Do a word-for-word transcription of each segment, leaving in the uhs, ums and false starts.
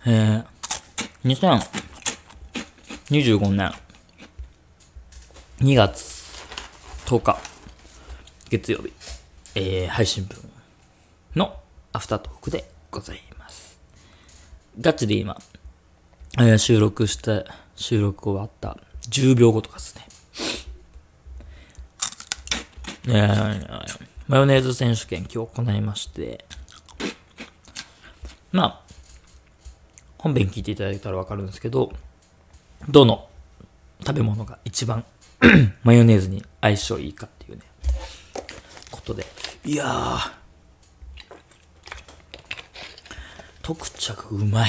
えー、にせんにじゅうごねんにがつとおか月曜日、えー、配信分のアフタートークでございます。ガチで今、えー、収録して収録終わったじゅうびょうごとかですね。えー、マヨネーズ選手権今日行いまして、まあ本編聞いていただいたらわかるんですけど、どの食べ物が一番マヨネーズに相性いいかっていうねことで、いやー特茶がうまい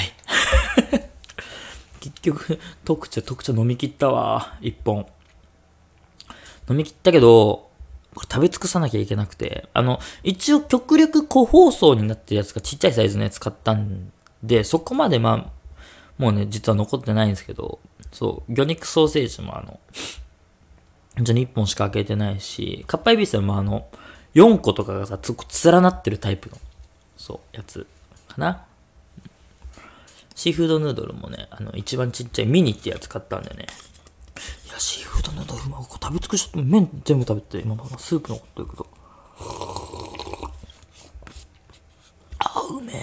結局特茶特茶飲み切ったわ。一本飲み切ったけど、これ食べ尽くさなきゃいけなくて、あの一応極力個包装になってるやつがちっちゃいサイズのやつ買ったんで、そこまでまあもうね実は残ってないんですけど、そう魚肉ソーセージもあのじゃにいっぽんしか開けてないし、かっぱえびせんもあのよんこととかがさつ連なってるタイプのそうやつかな。シーフードヌードルもね、あの一番ちっちゃいミニってやつ買ったんでね、いやシーフードヌードルも食べ尽くしちゃって、麺全部食べて今スープ残ってるけど、あうめ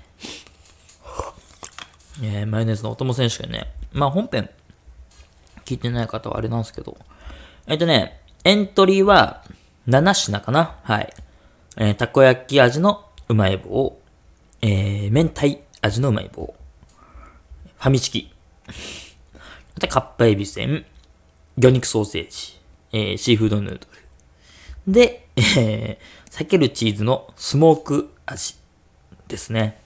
ええー、マヨネーズのお供選手権ね、まあ本編聞いてない方はあれなんですけど、えっとね、エントリーはなな品かな。はい。えー、たこ焼き味のうまい棒、えー、明太味のうまい棒、ファミチキ、またかっぱえびせん、魚肉ソーセージ、えー、シーフードヌードル。で、えー、避けるチーズのスモーク味ですね。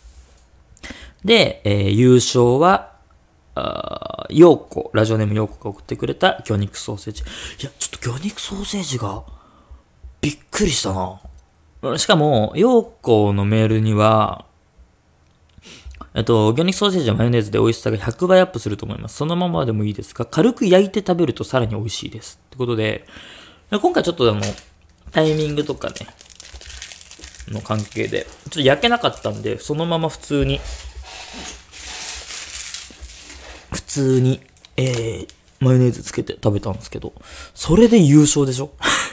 で、えー、優勝は、あーようこ、ラジオネームようこが送ってくれた魚肉ソーセージ。いや、ちょっと魚肉ソーセージがびっくりしたな。しかも、ようこのメールには、えっと、魚肉ソーセージはマヨネーズで美味しさがひゃくばいアップすると思います。そのままでもいいですが、軽く焼いて食べるとさらに美味しいです。ってことで、今回ちょっとあの、タイミングとかね、の関係で、ちょっと焼けなかったんで、そのまま普通に、普通に、えー、マヨネーズつけて食べたんですけど、それで優勝でしょ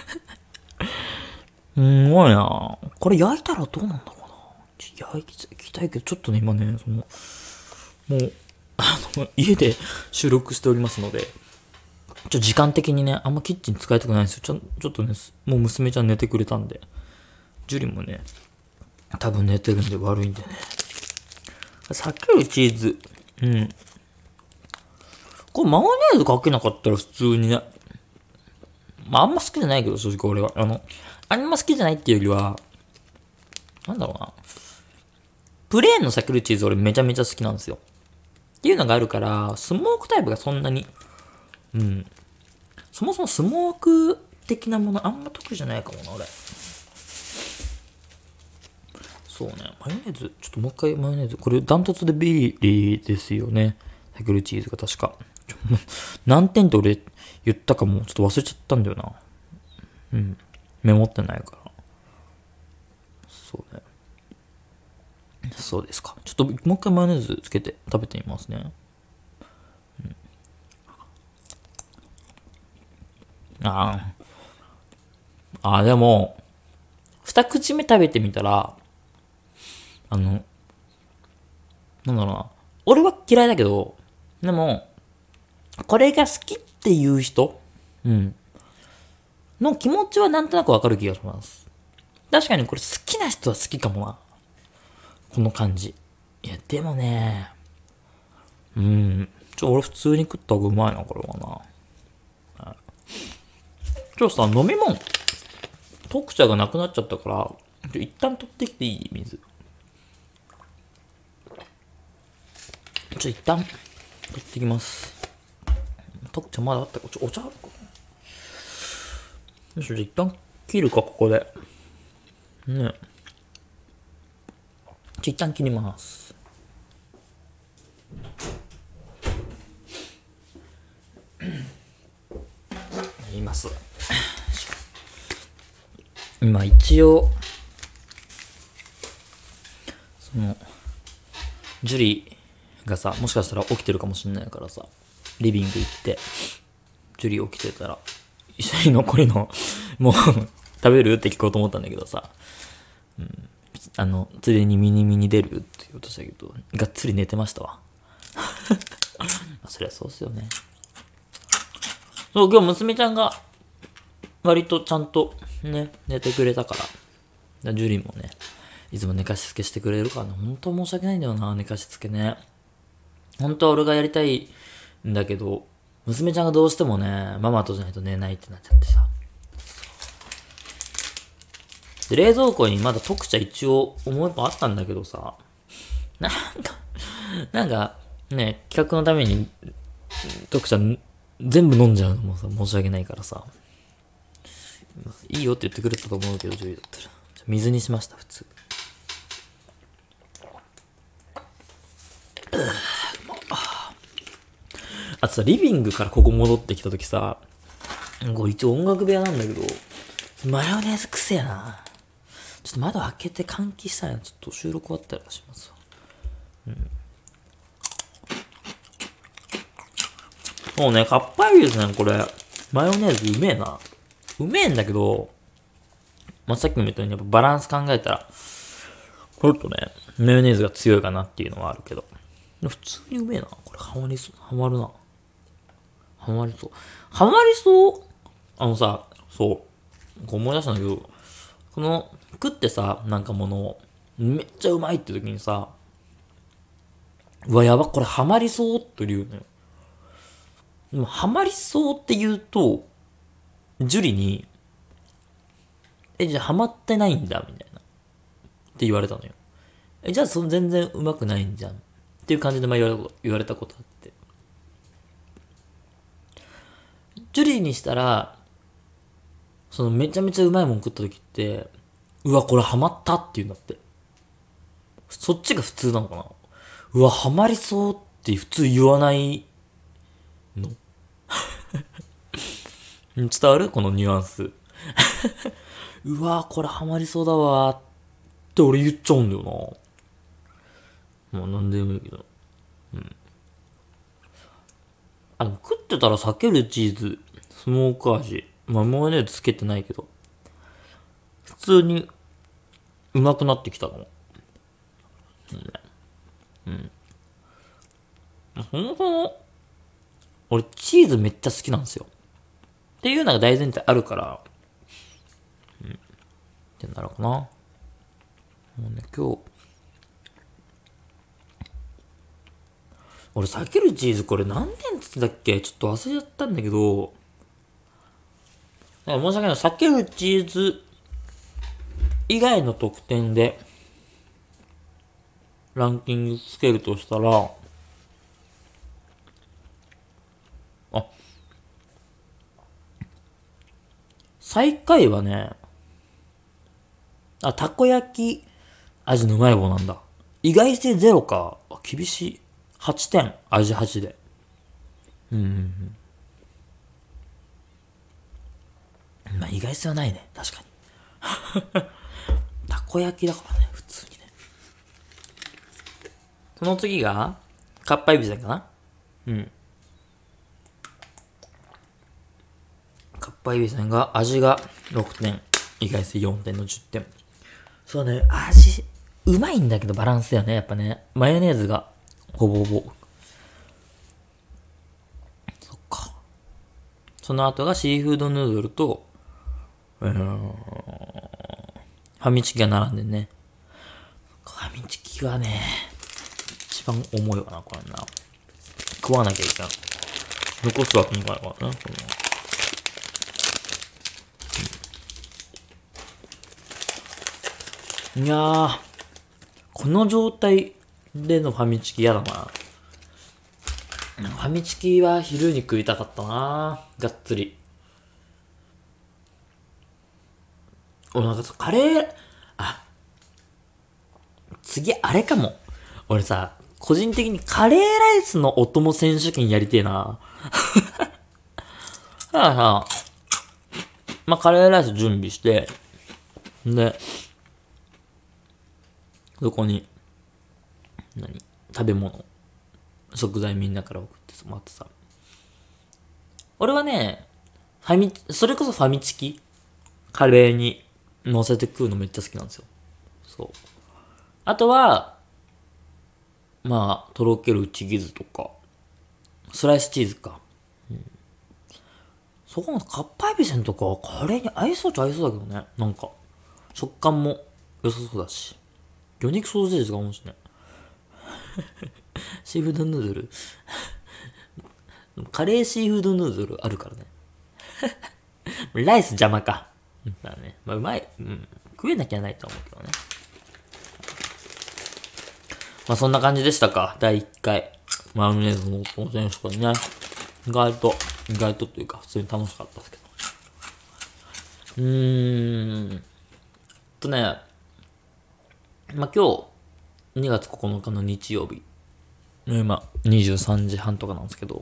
すごいな。これ焼いたらどうなんだろうな。焼きたいけど、ちょっとね、今ね、その、もう、あの、家で収録しておりますので、ちょっと時間的にね、あんまキッチン使いたくないんですよ。ちょ、ちょっとね、もう娘ちゃん寝てくれたんで、ジュリもね、多分寝てるんで悪いんでね。避けるチーズ。うん。これマヨネーズかけなかったら普通にね、まああんま好きじゃないけど、正直俺は。あの、あんま好きじゃないっていうよりは、なんだろうな。プレーンの避けるチーズ俺めちゃめちゃ好きなんですよ。っていうのがあるから、スモークタイプがそんなに、うん。そもそもスモーク的なものあんま得意じゃないかもな、俺。そうね、マヨネーズ、ちょっともう一回マヨネーズ、これダントツでビーリーですよね。避けるチーズが確か。何点って俺言ったかもちょっと忘れちゃったんだよな。うん。メモってないから。そうね。そうですか。ちょっともう一回マヨネーズつけて食べてみますね。うん、ああ。ああ、でも、二口目食べてみたら、あの、なんだろうな。俺は嫌いだけど、でも、これが好きっていう人、うん。の気持ちはなんとなくわかる気がします。確かにこれ好きな人は好きかもな。この感じ。いや、でもね、うん。ちょ、俺普通に食った方がうまいな、これはな。はい、ちょっとさ、飲み物、特茶がなくなっちゃったから、ちょ一旦取ってきていい水。ちょ、一旦取ってきます。特茶まだあったか、ちょ、お茶あるかな。よし、じゃあ一旦切るか、ここで。ね。ちょ、一旦切ります。います。今一応、その、ジュリがさ、もしかしたら起きてるかもしんないからさ、リビング行って、ジュリー起きてたら、一緒に残りの、もう食べるって聞こうと思ったんだけどさ、うん、あの、ついでにミニミニ出るって言おうとしたけど、がっつり寝てましたわ。そりゃそうっすよね。そう、今日娘ちゃんが、割とちゃんとね、寝てくれたから。ジュリーもね、いつも寝かしつけしてくれるからね、ほんと申し訳ないんだよな、寝かしつけね。本当は俺がやりたいんだけど、娘ちゃんがどうしてもね、ママとじゃないと寝ないってなっちゃってさ。で、冷蔵庫にまだ特茶一応思いもあったんだけどさ、なんか、なんか、ね、企画のために特茶全部飲んじゃうのもさ、申し訳ないからさ。いいよって言ってくれたと思うけど、ジュリーだったら。水にしました、普通。あとさ、リビングからここ戻ってきたときさ、これ一応音楽部屋なんだけど、マヨネーズ癖やな。ちょっと窓開けて換気したら、ちょっと収録終わったりしますわ。うん。もうね、かっぱりですね、これ。マヨネーズうめえな。うめえんだけど、まあ、さっきも言ったようにやっぱバランス考えたら、ちょっとね、マヨネーズが強いかなっていうのはあるけど。普通にうめえな。これハマりそう。ハマるな。ハマりそう。ハマりそうあのさ、そう。思い出したんだけど、この、食ってさ、なんかものを、めっちゃうまいって時にさ、うわ、やば、これハマりそうって言うのよ。でも、ハマりそうって言うと、ジュリに、え、じゃあハマってないんだ、みたいな。って言われたのよ。え、じゃあその全然うまくないんじゃん。っていう感じでまあ言われたこと言われたことあって。ジュリーにしたら、そのめちゃめちゃうまいもん食った時って、うわ、これハマったって言うんだって。そっちが普通なのかな。うわ、ハマりそうって普通言わないの。伝わるこのニュアンス。うわ、これハマりそうだわーって俺言っちゃうんだよな。まあなんでもいいけど。うん。あの、食ってたら避けるチーズ、スモーク味。まあ、マヨネーズつけてないけど、普通にうまくなってきたかも。うん。うん。そもそも、俺チーズめっちゃ好きなんですよ。っていうのが大前提あるから、うん。ってなるかな。もうね、今日、俺避けるチーズこれ何点つってたっけちょっと忘れちゃったんだけど、申し訳ない。避けるチーズ以外の得点でランキングつけるとしたら、あ、最下位はね、あ、たこ焼き味のうまい棒なんだ。意外性ゼロか。厳しい。はってん。味はちで。うんうんうん。まあ意外性はないね。確かに。たこ焼きだからね。普通にね。その次が、かっぱえびせんかな。うん。かっぱえびせんが、味がろくてん。意外性よんてんのじゅってん。そうね、味、うまいんだけどバランスだよね。やっぱね。マヨネーズが、ほぼほぼ。そっか。その後がシーフードヌードルと、うーん、ファミチキが並んでね。ファミチキはね、一番重いわな、これな。食わなきゃいけない。残すわけにいかないからな、この。いやー、この状態でのファミチキ嫌だな。ファミチキは昼に食いたかったな、がっつり。俺なんかカレー、あ、次あれかも。俺さ、個人的にカレーライスのお供選手権やりてえな。だからさ、まあ、カレーライス準備して、で、そこに、何食べ物食材みんなから送ってもらってさ。俺はね、ファミ、それこそファミチキカレーに乗せて食うのめっちゃ好きなんですよ。そう。あとは、まあ、とろけるチーズとか、スライスチーズか。うん、そこのかっぱえびせんとかカレーに合いそうっちゃ合いそうだけどね。なんか、食感も良さそうだし。魚肉ソーセージが面白いね。シーフードヌードルカレーシーフードヌードルあるからね。ライス邪魔か。だね。まあ、うまい。うん。食えなきゃないと思うけどね。まあ、そんな感じでしたか。だいいっかい。マヨネーズの当選手会ね。意外と、意外とというか、普通に楽しかったですけど。うーん。とね、まあ、今日、にがつここのかの日曜日。今、にじゅうさんじはんとかなんですけど、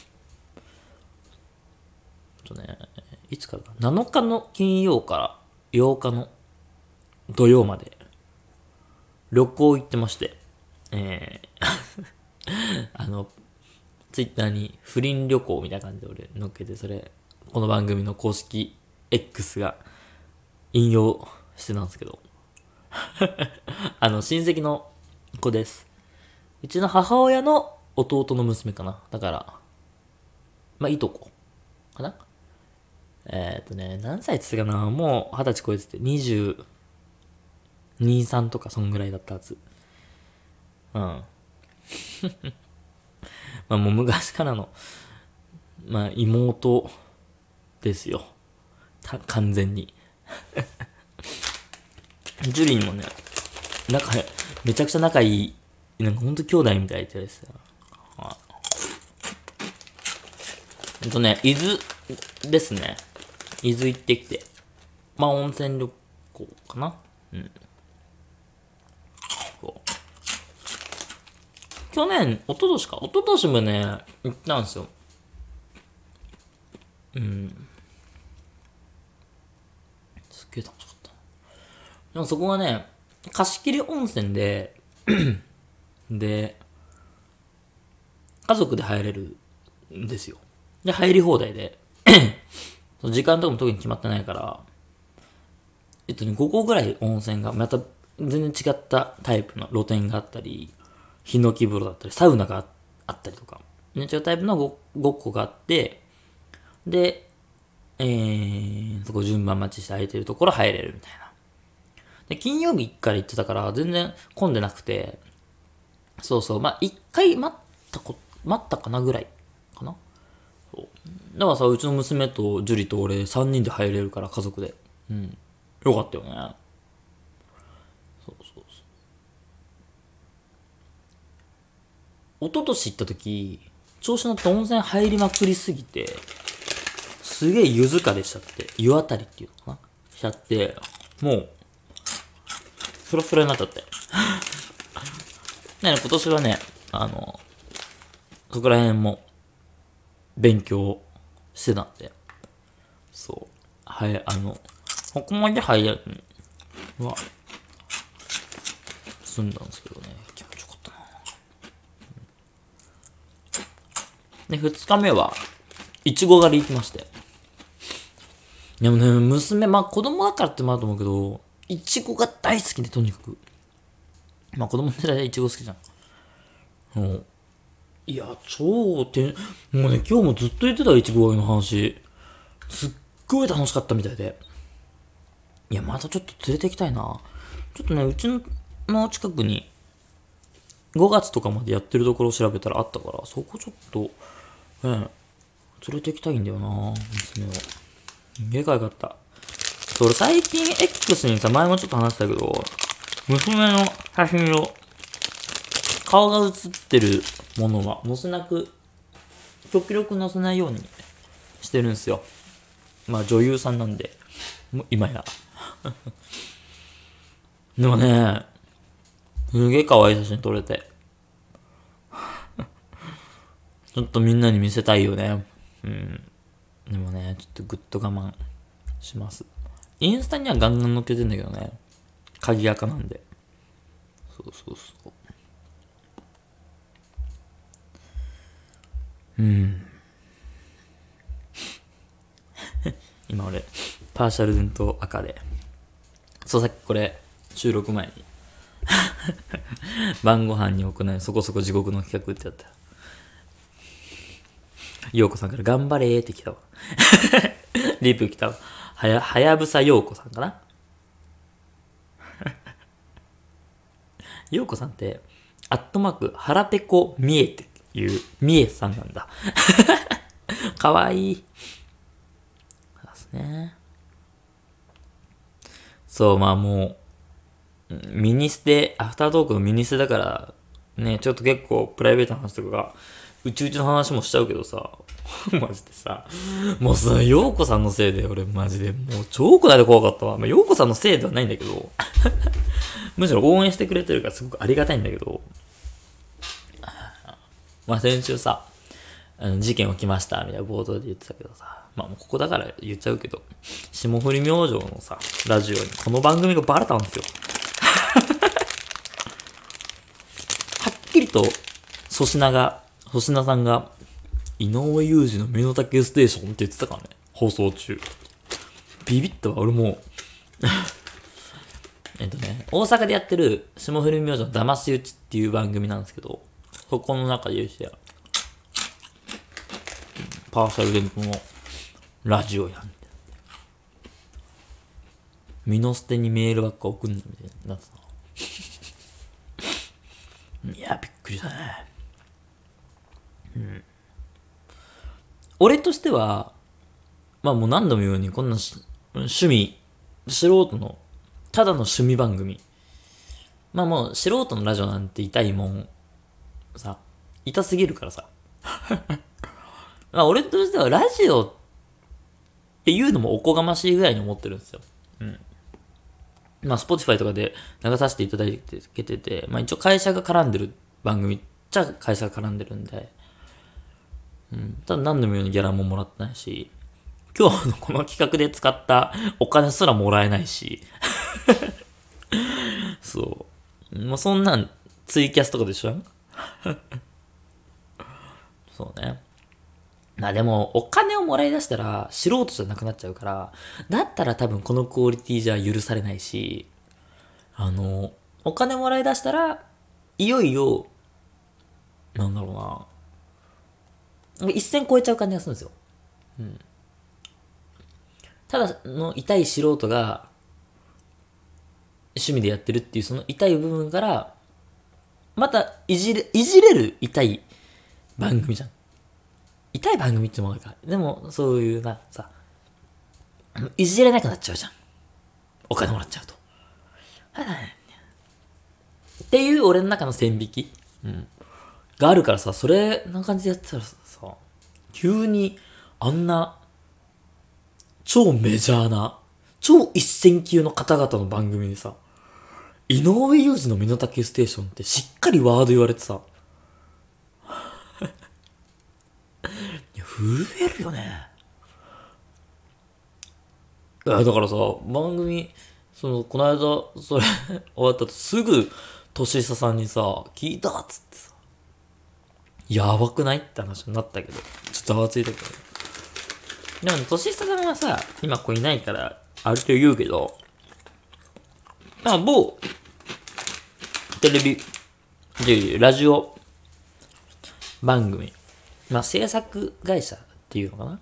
とね、いつからだ ?なのか の金曜からようかの土曜まで旅行行ってまして、えー、あの、ツイッターに不倫旅行みたいな感じで俺載っけて、それ、この番組の公式 X が引用してたんですけど、あの、親戚の子です。うちの母親の弟の娘かな。だから、まあ、いとこかな。えー、っとね、何歳って言ってたかな。もう二十歳超えてて、にじゅうに、さんとかそんぐらいだったはず。うん。まあもう昔からの、まあ妹ですよ。た完全に。ジュリーもね、仲、めちゃくちゃ仲いい、なんかほんと兄弟みたいですよ。はい。えっとね、伊豆ですね。伊豆行ってきて。まあ温泉旅行かな。うん。そう。去年、一昨年か。一昨年もね、行ったんですよ。うん。すっげえ楽しかった。でもそこがね、貸し切り温泉で、で、家族で入れるんですよ。で、入り放題で、時間とかも特に決まってないから、えっとね、ごこぐらい温泉が、また全然違ったタイプの露天があったり、ヒノキ風呂だったり、サウナがあったりとか、ね、違うタイプの ご, ご個があって、で、えー、そこ順番待ちして空いてるところ入れるみたいな。で、金曜日から行ってたから、全然混んでなくて、そうそう、まあ、一回待ったこ、待ったかなぐらいかな。そう。だからさ、うちの娘と樹里と俺さんにんで入れるから、家族で。うん。よかったよね。そうそうそう。一昨年行った時、調子乗って温泉入りまくりすぎて、すげえ湯疲れしちゃって、湯あたりっていうのかなしちゃって、もう、フラフラになっちゃって。ね、今年はね、あの、そこら辺も勉強してたんで、そう。はい、あの、ここまで早いのは、済んだんですけどね、気持ちよかったな。で、二日目は、いちご狩り行きまして。でもね、娘、まあ子供だからってもあると思うけど、いちごが大好きで、とにかく。まあ子供の世代でいちご好きじゃん。もう、いや、超て、もうね、今日もずっと言ってた、いちご狩りの話。すっごい楽しかったみたいで。いや、またちょっと連れて行きたいな。ちょっとね、うちの近くに、ごがつとかまでやってるところを調べたらあったから、そこちょっと、ええ、連れて行きたいんだよな、娘を。でかいかった。俺最近 X にさ、前もちょっと話したけど、娘の写真を、顔が写ってるものは載せなく、極力載せないようにしてるんですよ。まあ女優さんなんで、もう今や。でもね、すげえ可愛い写真撮れて。ちょっとみんなに見せたいよね。うん。でもね、ちょっとぐっと我慢します。インスタにはガンガン載っけてんだけどね。鍵垢なんで。そうそうそう。 うん。今俺、パーシャルデンと赤で。そう、さっきこれ、収録前に。晩ご飯に行うそこそこ地獄の企画ってやった。ようこさんから頑張れーって来たわ。リプ来たわ。はや、はやぶさようこさんかな。ようこさんって、アットマーク、はらぺこみえっていう、みえさんなんだ。かわいい。そうですね。そう、まあもう、ミニステ、アフタートークのミニステだから、ね、ちょっと結構プライベートな話とかが、うちうちの話もしちゃうけどさ、マジでさ、もうさ、ようこさんのせいで俺マジで、もう超こないで怖かったわ。まあ、ようこさんのせいではないんだけど、むしろ応援してくれてるからすごくありがたいんだけど、まあ先週さ、あの事件起きましたみたいな冒頭で言ってたけどさ、まあもうここだから言っちゃうけど、霜降り明星のさ、ラジオにこの番組がバレたんですよ。はっきりと粗品が、粗品さんが、井上裕二の身の丈ステーションって言ってたからね、放送中。ビビったわ、俺もう。えっとね、大阪でやってる霜降り明星の騙し討ちっていう番組なんですけど、そこの中で言うしてパーシャルデントのラジオやん。身の捨てにメールばっか送んのみたいになってた。いや、びっくりしたね。うん。俺としては、まあもう何度も言うように、こんな趣味、素人の、ただの趣味番組。まあもう素人のラジオなんて痛いもん、さ、痛すぎるからさ。まあ俺としてはラジオっていうのもおこがましいぐらいに思ってるんですよ。うん。まあ Spotify とかで流させていただいてて、まあ一応会社が絡んでる番組っちゃ会社が絡んでるんで、うん。ただ何度も言うようにギャラももらってないし、今日のこの企画で使ったお金すらもらえないし、そう。もうそんなんツイキャスとかでしょ。そうね。まあでも、お金をもらい出したら素人じゃなくなっちゃうから、だったら多分このクオリティじゃ許されないし、あの、お金もらい出したら、いよいよ、なんだろうな、一線超えちゃう感じがするんですよ。ただの痛い素人が趣味でやってるっていうその痛い部分から、またいじれ、いじれる痛い番組じゃん。痛い番組ってものか。でも、そういうな、さ、いじれなくなっちゃうじゃん。お金もらっちゃうと。っていう俺の中の線引き、うん、があるからさ、それな感じでやってたらさ、急にあんな超メジャーな、超一線級の方々の番組にさ、井上裕二の身の丈ステーションってしっかりワード言われてさ、いや、震えるよね。いや、だからさ、番組、その、この間、それ終わった後すぐ、年下さんにさ、聞いたっつってさ、やばくないって話になったけど、ちょっとざわついたけど。でも、年下さんはさ、今こういないから、ある程度言うけど、まあ、某、テレビ、で、ラジオ番組、まあ、制作会社っていうのかな。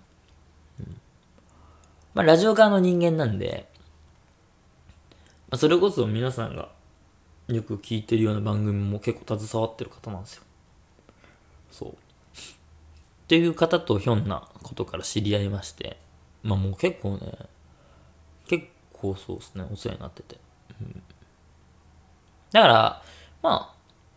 まあ、ラジオ側の人間なんで、まあ、それこそ皆さんがよく聞いてるような番組も結構携わってる方なんですよ。そう。っていう方とひょんなことから知り合いまして、まあもう結構ね、結構そうですね、お世話になってて。うん、だから、ま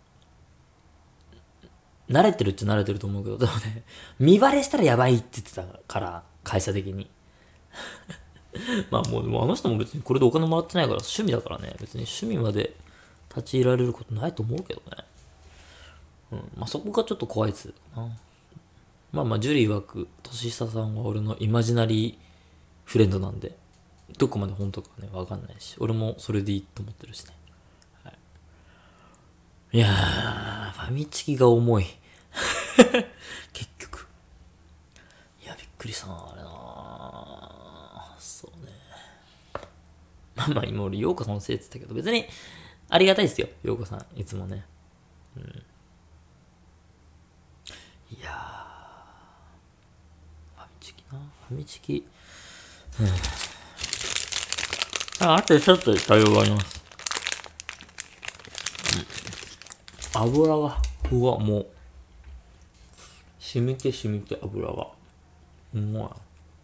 あ、慣れてるっちゃ慣れてると思うけど、でもね、見バレしたらやばいって言ってたから、会社的に。まあもう、もうあの人も別にこれでお金もらってないから趣味だからね、別に趣味まで立ち入られることないと思うけどね。うん、まあそこがちょっと怖いですな。まあまあ、ジュリー曰く、年下さんは俺のイマジナリーフレンドなんで、どこまで本当かね、わかんないし、俺もそれでいいと思ってるしね。はい、いやー、ファミチキが重い。結局。 くりしたな、あれな。そうね。まあまあ、今俺、ようこさん教えてたけど、別に、ありがたいですよ、ようこさん、いつもね。うん。いやー、ファミチキな、ファミチキ。うん。あ、あとちょっとで対応があります。うん。油が、うわ、もう、染みて染みて油が。うまい。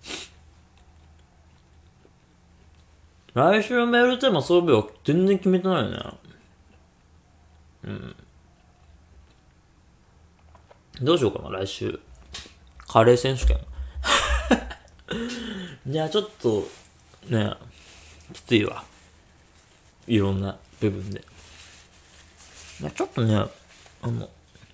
来週のメールテーマ、そういえば全然決めてないよね。うん。どうしようかな、来週。カレー選手権。いや、ちょっと、ね、きついわ。いろんな部分で。いや、ちょっとね、あの、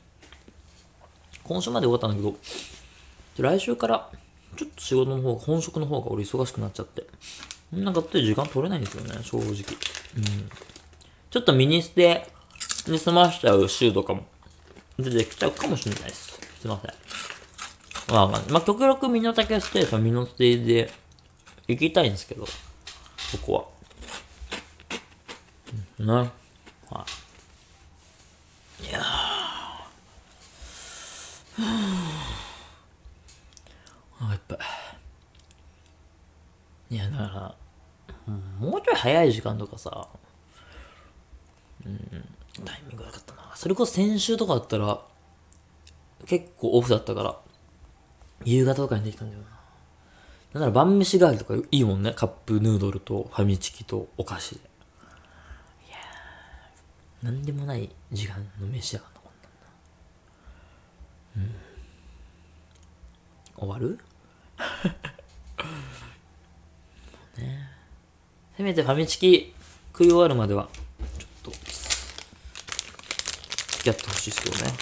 今週まで終わったんだけど、来週から、ちょっと仕事の方が、本職の方が俺忙しくなっちゃって。なんかって時間取れないんですよね、正直。うん。ちょっとミニステに済ましちゃう週とかも出てきちゃうかもしれないです。すいません。まあ、まあ、極力身の丈ステージは身のステージで行きたいんですけど、ここは。うん、ね。はい。いやー。あ、やっぱ。いや、だから、もうちょい早い時間とかさ、うん、タイミング悪かったな。それこそ先週とかだったら、結構オフだったから、夕方とかにできたんだよな。なんなら晩飯代わりとかいいもんね。カップヌードルとファミチキとお菓子で。いやー、なんでもない時間の飯やがんな、こんなんな。うん。終わるね。せめてファミチキ食い終わるまでは、ちょっと、付き合ってほしいですけどね。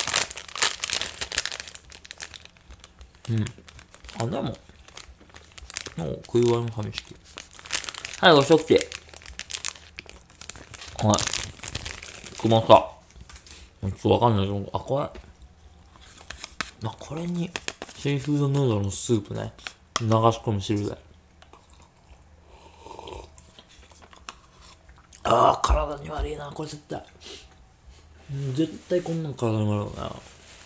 うん。あ、でも、もう食い終わりのファミチキ。はい、ご食器。はい。くまさ。ちょっとわかんないけど、あ、これ。あ、これに、シーフードヌードルのスープね。流し込む汁で。ああ、体に悪いな、これ絶対。絶対こんなん体に悪いな。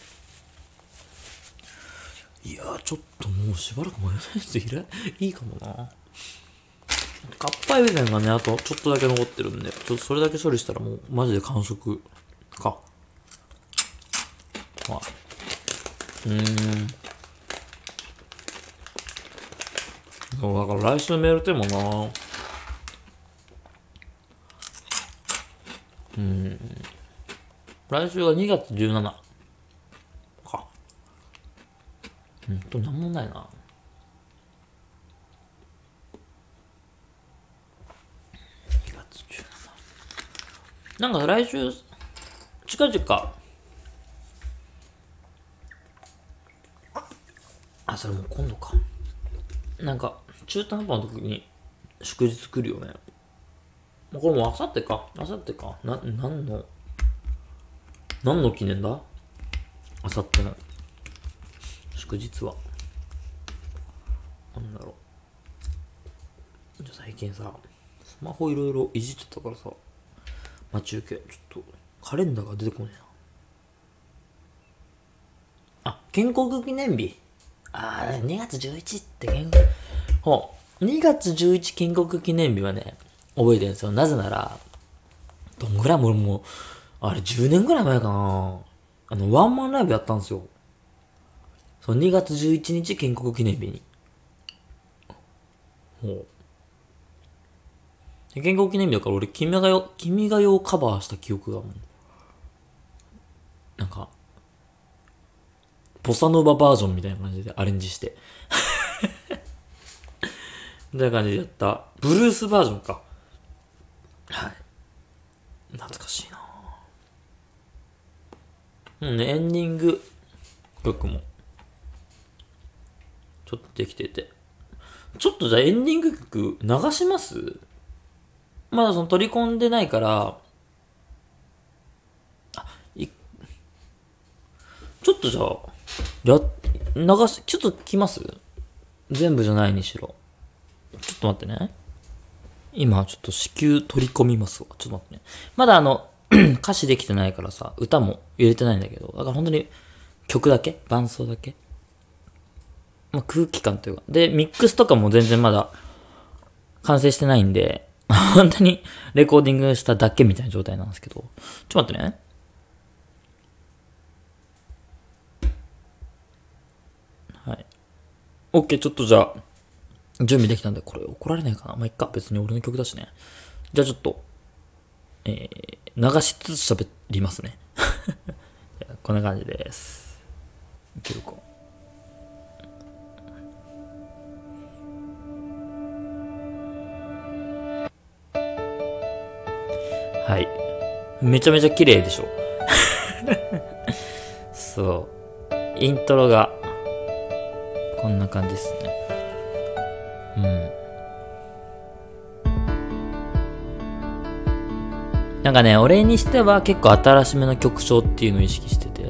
いやー、ちょっともうしばらくマヨネーズいらいいかもな。かっぱえびせんがね、あとちょっとだけ残ってるんで、ちょっとそれだけ処理したらもうマジで完食か。まあ、うーん。そうだから来週のメールテーマな。うーん。来週がにがつじゅうしちか。うんと、なんもないな。にがつじゅうしち。なんか来週、近々、あ、それもう今度か。なんか、中途半端の時に祝日来るよね。これもうあさってか。あさってか。な、なんの、何の記念だあさっての祝日は。なんだろう。じゃ最近さ、スマホいろいろいじってたからさ、待ち受け、ちょっと、カレンダーが出てこねえな。あ、建国記念日。あー、にがつじゅういちって建国、ほう、にがつじゅういち建国記念日はね、覚えてるんですよ。なぜなら、どんぐらいも俺もう、あれじゅうねんぐらい前かな。あの、ワンマンライブやったんですよ。そう、にがつじゅういちにち建国記念日に。ほう。建国記念日だから俺、君が代、君が代をカバーした記憶がもう、なんか、ボサノババージョンみたいな感じでアレンジして。みたいな感じでやった。ブルースバージョンか。はい。懐かしいな。うんね、エンディング曲も、ちょっとできてて。ちょっとじゃあエンディング曲流します？まだその取り込んでないから、いちょっとじゃあ、や、流し、ちょっと来ます全部じゃないにしろ。ちょっと待ってね。今、ちょっと子宮取り込みますわ。ちょっと待ってね。まだあの、歌詞できてないからさ、歌も入れてないんだけど、だから本当に曲だけ伴奏だけまあ、空気感というか。で、ミックスとかも全然まだ完成してないんで、本当にレコーディングしただけみたいな状態なんですけど。ちょっと待ってね。はい。OK、ちょっとじゃあ、準備できたんで、これ怒られないかな。まあ、いっか。別に俺の曲だしね。じゃあちょっと、えー、流しつつ喋りますね。こんな感じです。いけるか。はい。めちゃめちゃ綺麗でしょ。そう。イントロが、こんな感じですね。うん。なんかね、俺にしては結構新しめの曲調っていうのを意識してて。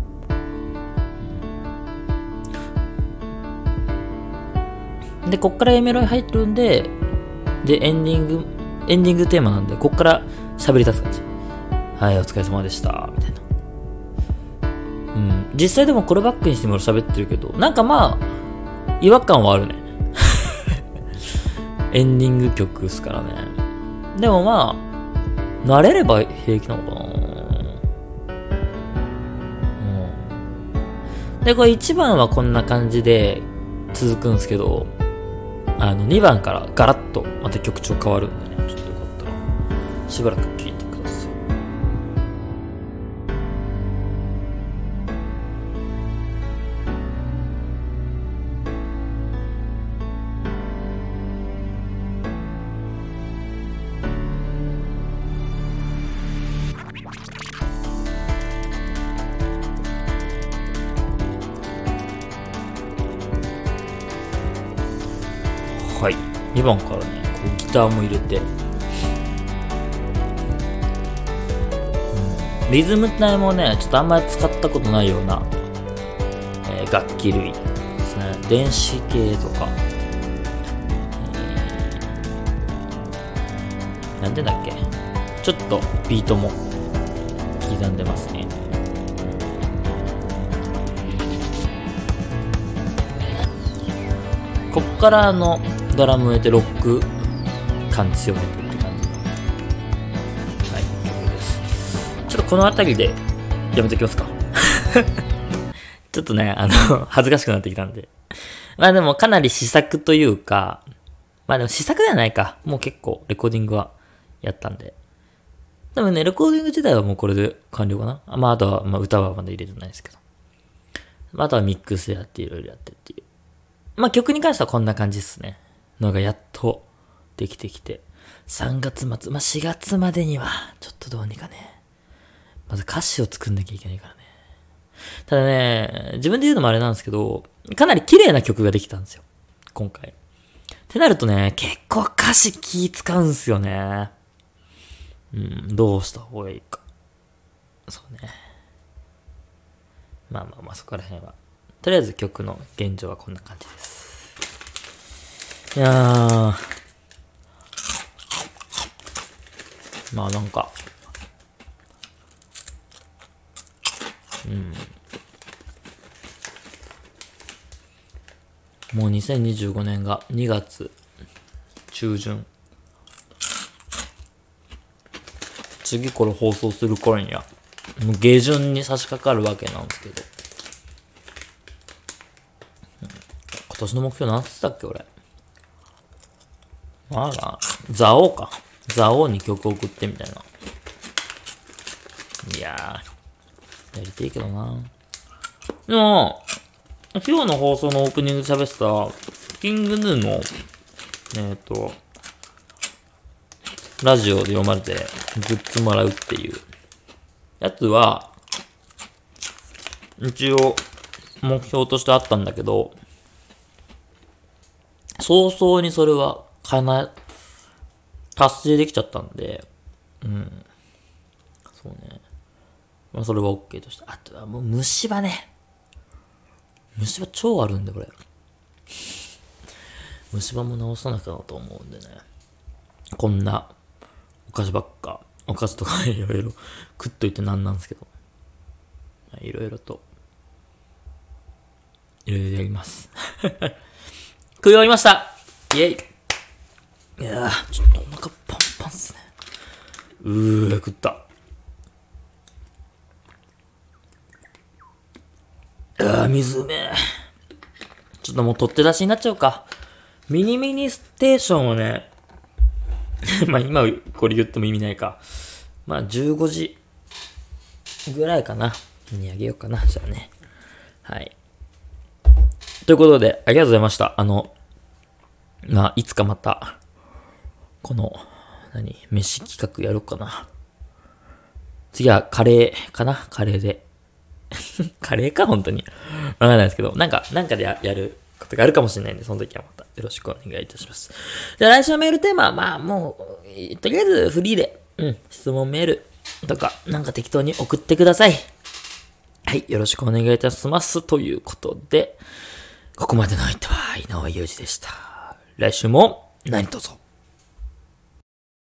うん、で、こっから A メロに入るんで、で、エンディング、エンディングテーマなんで、こっから喋り出す感じ。はい、お疲れ様でした。みたいな。うん。実際でもこれバックにしても喋ってるけど、なんかまあ、違和感はあるね。エンディング曲ですからね。でもまあ、慣れれば平気なのかな。うん。で、これいちばんはこんな感じで続くんですけど、あの、にばんからガラッとまた曲調変わるんでね。ちょっとよかったら、しばらく聴いてください。はい。にばんからね、こうギターも入れて、うん、リズム体もね、ちょっとあんまり使ったことないような、えー、楽器類ですね。電子系とか、えー、なんでだっけ、ちょっとビートも刻んでますね。こっからあの、ドラムを入れてロック感強めてって感じの、はい、曲です。ちょっとこの辺りでやめておきますか。ちょっとね、あの、恥ずかしくなってきたんで。まあでもかなり試作というか、まあでも試作ではないか。もう結構レコーディングはやったんで。でもね、レコーディング自体はもうこれで完了かな。まああとは、まあ歌はまだ入れてないですけど。まああとはミックスやっていろいろやってっていう。まあ曲に関してはこんな感じですね。のがやっとできてきて。さんがつ末、まあしがつまでには、ちょっとどうにかね。まず歌詞を作んなきゃいけないからね。ただね、自分で言うのもあれなんですけど、かなり綺麗な曲ができたんですよ。今回。ってなるとね、結構歌詞気使うんすよね。うん、どうした方がいいか。そうね。まあまあまあ、そこら辺は。とりあえず曲の現状はこんな感じです。いやー。まあなんか。うん。もうにせんにじゅうごねんがにがつ中旬。次これ放送する頃には、もう下旬に差し掛かるわけなんですけど。うん、今年の目標何つったっけ俺。あら、ザオか。ザオに曲送ってみたいな。いやー、やりていいけどな。でも、今日の放送のオープニングで喋ってた、キングヌーの、えっと、ラジオで読まれてグッズもらうっていうやつは、一応目標としてあったんだけど、早々にそれは叶え、達成できちゃったんで、うん。そうね。まあそれは OK として。あとはもう虫歯ね。虫歯超あるんで、これ。 虫歯も直さなきゃなと思うんでね。こんなお菓子ばっか、お菓子とかいろいろ食っといてなんなんですけど。いろいろと、いろいろやります。食い終わりました。イェイ。いやー、ちょっとお腹パンパンっすね。うー、食った。あー、水うめえ。ちょっともう取って出しになっちゃうか。ミニミニステーションをね、まあ今これ言っても意味ないか。まあじゅうごじぐらいかな。にあげようかな。じゃあね。はい。ということで、ありがとうございました。あの、まあいつかまた、この、何、飯企画やろうかな。次はカレーかな。カレーで。カレーか本当に。わかんないですけど、なんか、なんかで や, やることがあるかもしれないんで、その時はまたよろしくお願いいたします。じゃあ来週のメールテーマは、まあもう、とりあえずフリーで、うん、質問メールとか、なんか適当に送ってください。はい、よろしくお願いいたします。ということで、ここまでの相手は井上裕二でした。来週も何卒